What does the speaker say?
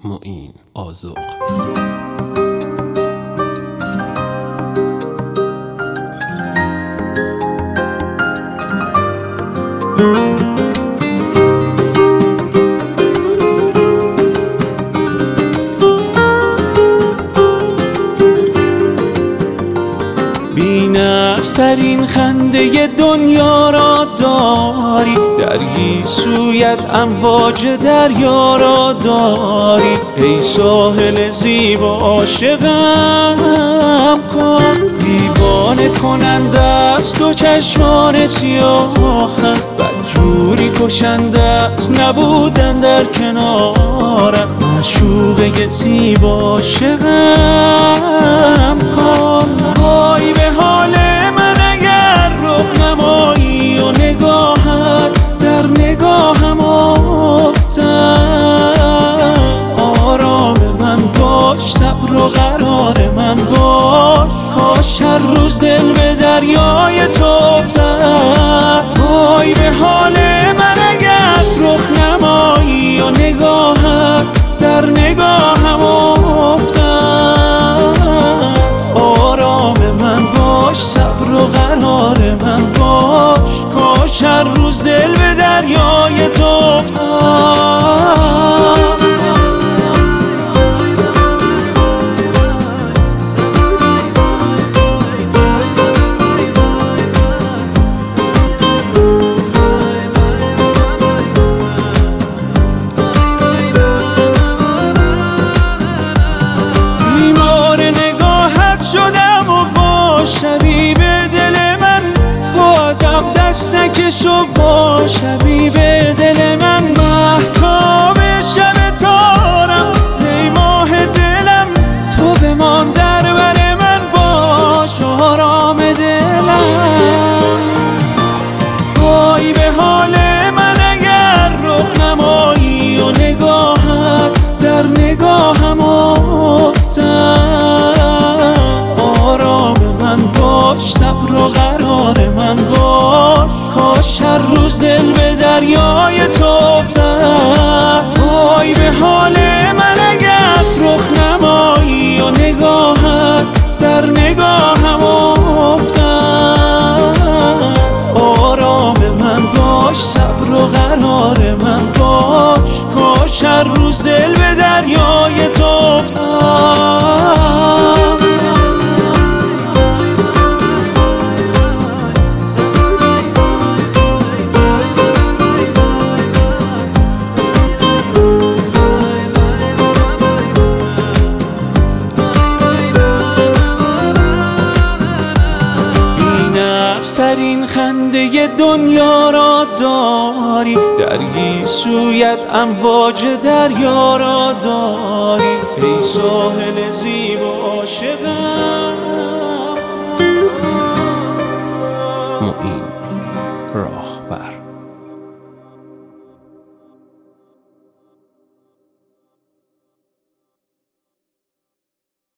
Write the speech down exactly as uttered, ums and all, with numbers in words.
معین آذوق. بی‌نقص‌ترین خنده دنیا را داری، در گیسویت امواج دریا را داری. ای ساحل زیبا عاشقم کن، دیوانه کننده است دو چشمان سیاهت، بدجوری کشنده است نبودن در کنارم. معشوقه زیبا عاشقم کن. وای به حال من اگر رخ نمایی و نگاهت در نگاهم افتد. آرام من باش، صبر و قرار من باش، کاش هر روز دل به دریای تو افتد. وای به حال من اگر رخ نمایی و نگاهت در نگاهم افتد. آرام من باش، صبر و قرار من باش، کاش هر روز دل به دریای تو افتد. شدم و با شبیب دل من، تو ازم دست نکش و با شبیب دل من. مهتاب شب تارم، ای ماه دلم، تو بمان در بر من، باش آرام دلم. وای به حال من اگر رخ نمایی و نگاهت در نگاهم افتد. صبر و قرار من باش، کاش هر روز دل به دریای تو افتد. وای به حال من اگر رخ نمایی و نگاهت در نگاهم افتد. آرام من باش، صبر و قرار من باش، کاش هر روز دل به دریای تو افتد. ترین خنده دنیا را داری، در گیسویت امواج دریا را داری. ای ساحل زیبا عاشقم. معین راهبر.